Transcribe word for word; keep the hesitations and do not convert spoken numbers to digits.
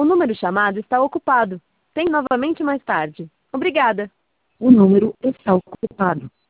O número chamado está ocupado. Tente novamente mais tarde. Obrigada. O número está ocupado.